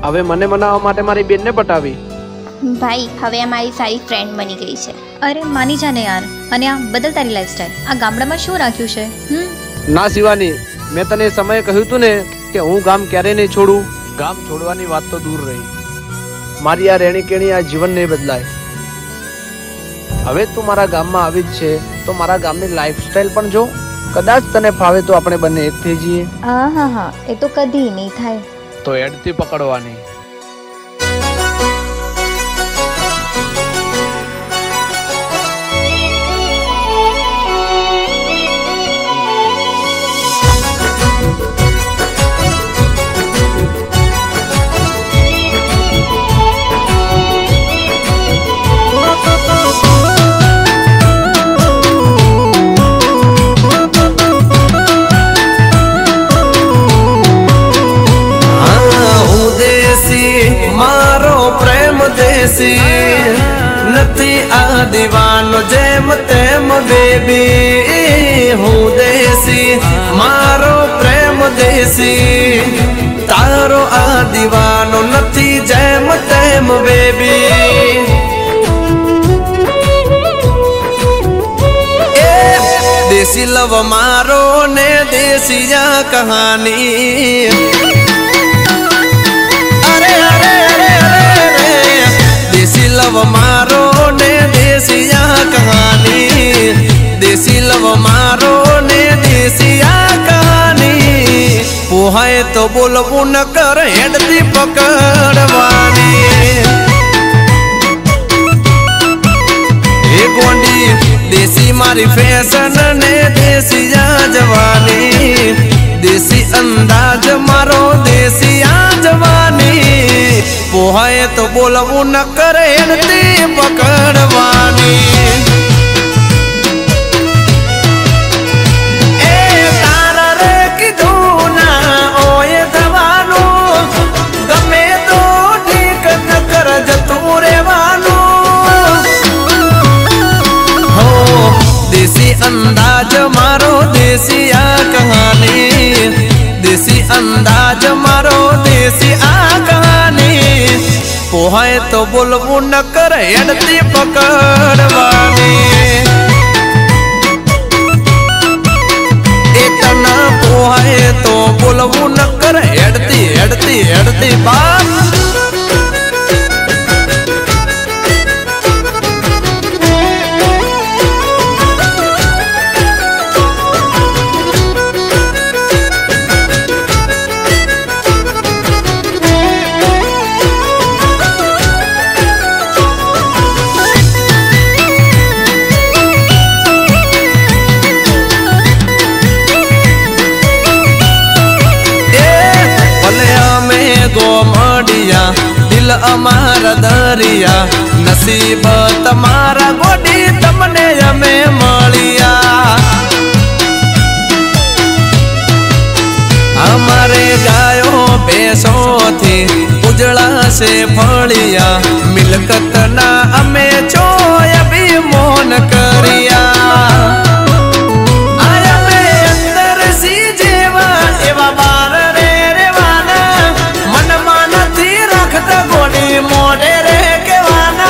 હવે મને મનાવવા માટે મારી બેનને પટાવી। ભાઈ હવે અમારી સારી ફ્રેન્ડ બની ગઈ છે। અરે માની જા ને યાર, અને આ બદલ તારી લાઈફસ્ટાઈલ। આ ગામડામાં શું રાખ્યું છે? ના શિવાની, મેં તને એ સમયે કહ્યું હતું ને કે હું ગામ ક્યારે નહીં છોડું। ગામ છોડવાની વાત તો દૂર રહી, મારી આ રહેણી કેણી આ જીવન નહીં બદલાય। હવે તું મારા ગામમાં આવી જ છે તો મારા ગામની લાઈફસ્ટાઈલ પણ જો, કદાચ તને ફાવે તો આપણે બંને એક થઈ જઈએ। હા, એ તો કદી નહીં થાય। તો એડથી પકડવાની। નથી આ દીવાનો જેમ તેમ બેબી, હું દેશી મારો પ્રેમ દેશી, તારો આ દીવાનો નથી જેમ તેમ બેબી। દેશી લવ મારો ને દેશી આ કહાની, देसी लव मारो ने देसिया कहानी, देसी लव मारो ने देसिया कहानी। पोहाए तो बोलबू न कर हेडती पकड़वानी। हे गोंडी देसी मारी फैशन ने देसिया जवानी, देसी अंदाज मारो देसिया जवानी। पोहाए तो बोलबू न करे हेडती पकड़वानी। ए तारा रे कीधुं ना ओए थवानु, गमे तो ठीक न कर जतुं रेवानु। हो देसी अंदाज मारो देसी आ कहानी, देसी अंदाज मारो देसी आ कहानी। पोहाए तो बोलबू न कर हेडती पकड़वानी। इतना पोहाए तो बोलबू न कर हेडती हेडती हेडती बाप। दिल अमारा दरिया, नसीब तमारा गोडी तमने जमे मलिया। हमारे गायो भैंसों थी उजड़ा से फलिया, मिलकत ना अमे चोय भी मोन करिया। आया में अंदर सी जेवा एवा बार रे रेवाना, मन मान थी रखता गोडी मोडे रे केवाना।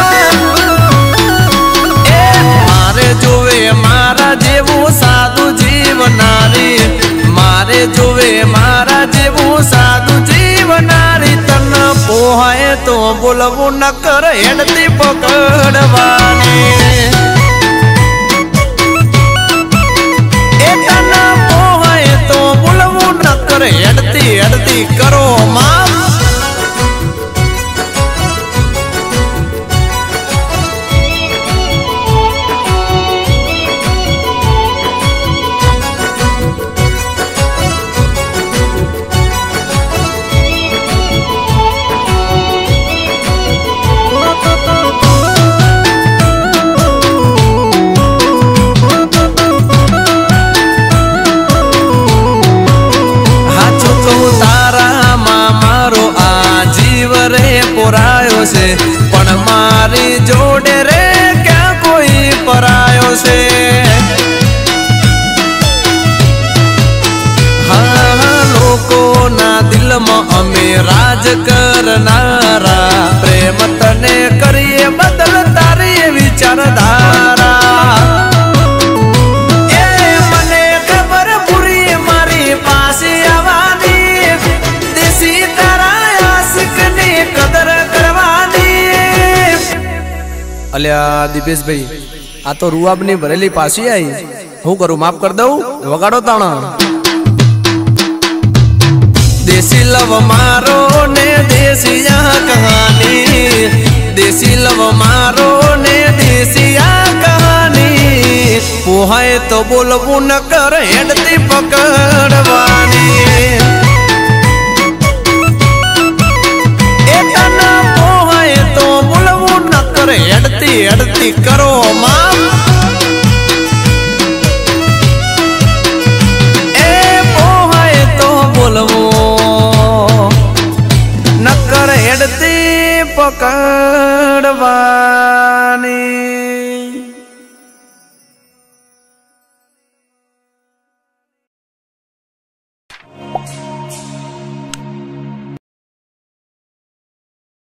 ए मारे जोवे मारा जेवू साधु जीवनारी, मारे जोवे मारा जेवू साधु जीवनारी। तन पोहाए तो बोलबू न कर हेडती पकड़वानी। ए तन पोहाए तो बोलबू न कर हेडती हेडती करो माफ। पोरायो से पण मारी जोड़े रे क्या कोई परायो से। हाँ लोको ना दिल में અમે રાજ કરનારા પ્રેમ તને કરીએ બદલ તારી વિચારધારા એ મને ખબર પૂરી મારી પાસે આવવાની દેશી તારા આશિકની કદર કરવાની અલ્યા દીપેશભાઈ આ તો રૂઆબની ભરેલી પાછી આવી હું કરું માફ કરી દઉં વગાડો તાણા देसी लव मारो ने देसी कहानी देसी लव मारो ने देसी कहानी पोहाए तो बोलबू न कर हेडती पकड़वानी एतना पोहाए तो बोलबू न कर हेडती हेडती करो माम ए पोहाए तो बोलबू नकर हेडती पकड़वा